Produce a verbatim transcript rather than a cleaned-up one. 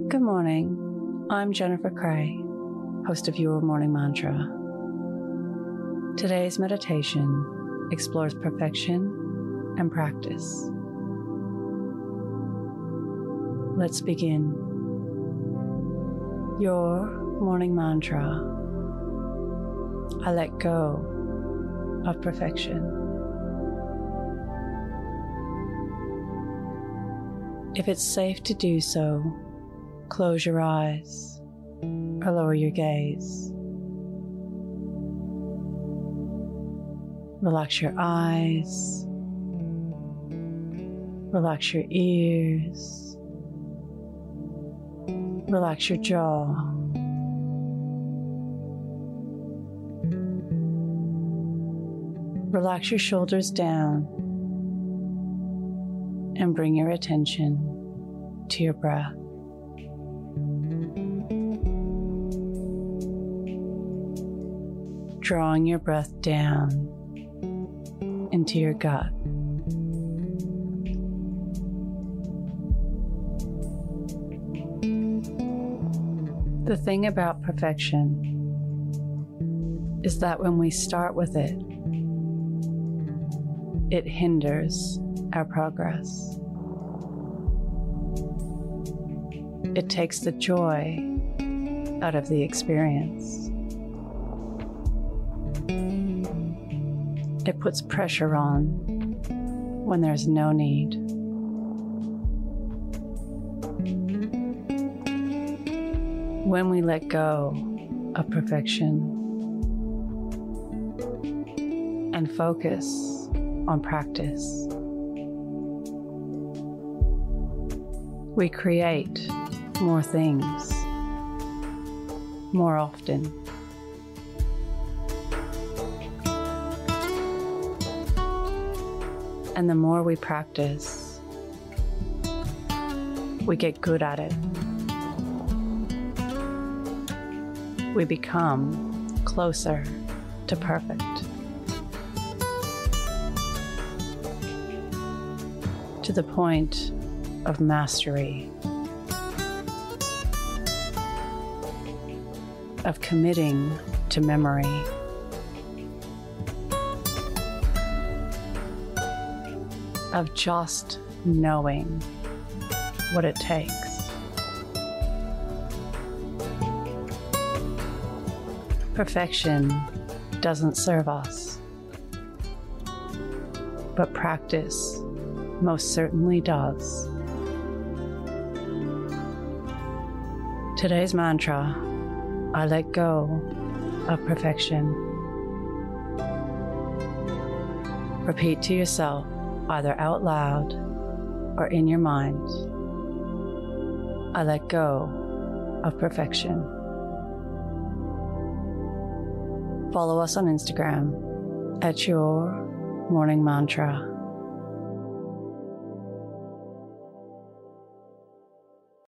Good morning. I'm Jennifer Cray, host of Your Morning Mantra. Today's meditation explores perfection and practice. Let's begin. Your morning mantra: I let go of perfection. If it's safe to do so, close your eyes or lower your gaze. Relax your eyes. Relax your ears. Relax your jaw. Relax your shoulders down and bring your attention to your breath. Drawing your breath down into your gut. The thing about perfection is that when we start with it, it hinders our progress. It takes the joy out of the experience. It puts pressure on when there's no need. When we let go of perfection and focus on practice, we create more things more often. And the more we practice, we get good at it. We become closer to perfect. To the point of mastery, of committing to memory, of just knowing what it takes. Perfection doesn't serve us, but practice most certainly does. Today's mantra: I let go of perfection. Repeat to yourself, either out loud or in your mind: I let go of perfection. Follow us on Instagram at Your Morning Mantra.